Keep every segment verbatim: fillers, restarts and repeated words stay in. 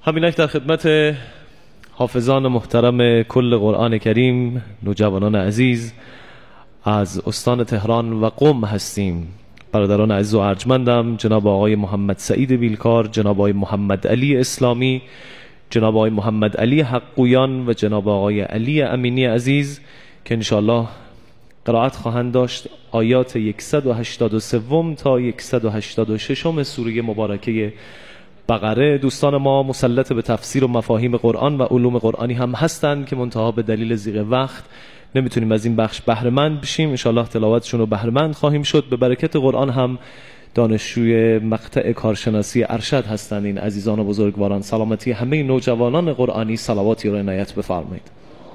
همینک در خدمت حافظان محترم کل قرآن کریم، نوجوانان عزیز از استان تهران و قم هستیم. برادران عزیز و ارجمندم، جناب آقای محمد سعید بیلکار، جناب آقای محمد علی اسلامی، جناب آقای محمد علی حقویان و جناب آقای علی امینی عزیز که انشاءالله قرائت خواهند داشت آیات صد و هشتاد و سه تا صد و هشتاد و شش سوره مبارکه بقره. دوستان ما مسلط به تفسیر و مفاهیم قرآن و علوم قرآنی هم هستند که منتها به دلیل ضیق وقت نمیتونیم از این بخش بهره مند بشیم. انشاءالله تلاوتشون رو بهره مند خواهیم شد. به برکت قرآن هم دانشجوی مقطع کارشناسی ارشد هستند این عزیزان و بزرگواران. سلامتی همه نوجوانان قرآنی صلواتی رو عنایت بفرمایید.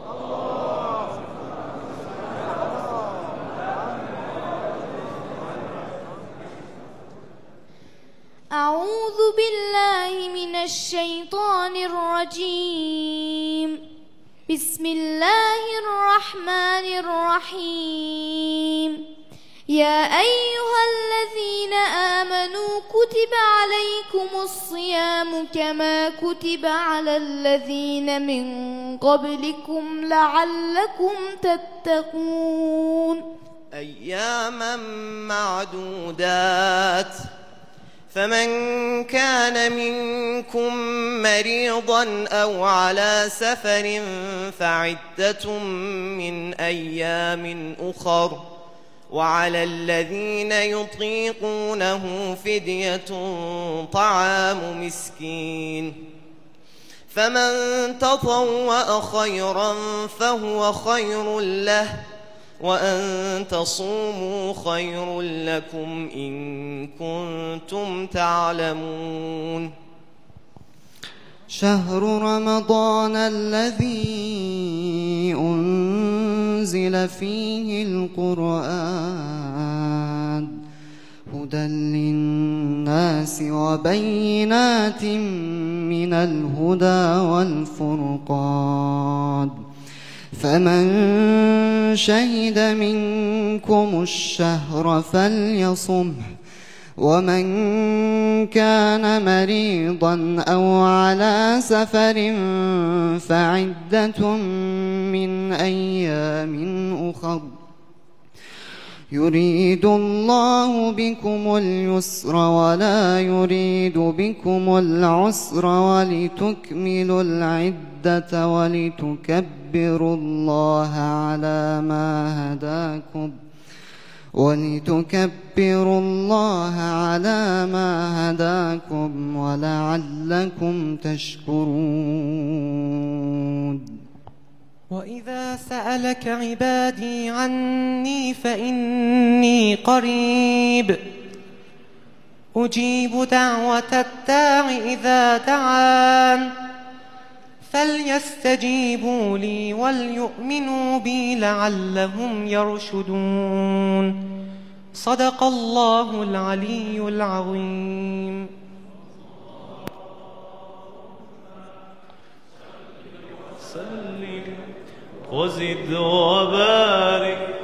أعوذ بالله من الشيطان الرجيم. بسم الله الرحمن الرحيم. يا أيها الذين آمنوا كتب عليكم الصيام كما كتب على الذين من قبلكم لعلكم تتقون. أياما معدودات، فمن كان منكم مريضا أو على سفر فعدة من أيام أخر، وعلى الذين يطيقونه فدية طعام مسكين، فمن تطوع خيرا فهو خير له، وأن تصوموا خير لكم إن كنتم تعلمون. شهر رمضان الذي أنزل فيه القرآن هدى للناس وبينات من الهدى والفرقان، فمن شهد منكم الشهر فليصمه، ومن كان مريضا أو على سفر فعدة من أيام أخر، يريد الله بكم اليسر ولا يريد بكم العسر، ولتكملوا العدة ولتكبروا الله على ما هداكم ولتكبروا الله على ما هداكم ولعلكم تشكرون. وإذا سألك عبادي عني فإني قريب أجيب دعوة الداع إذا دعان، فليستجيبوا لي وليؤمنوا بي لعلهم يرشدون. صدق الله العلي العظيم. وزد وبارك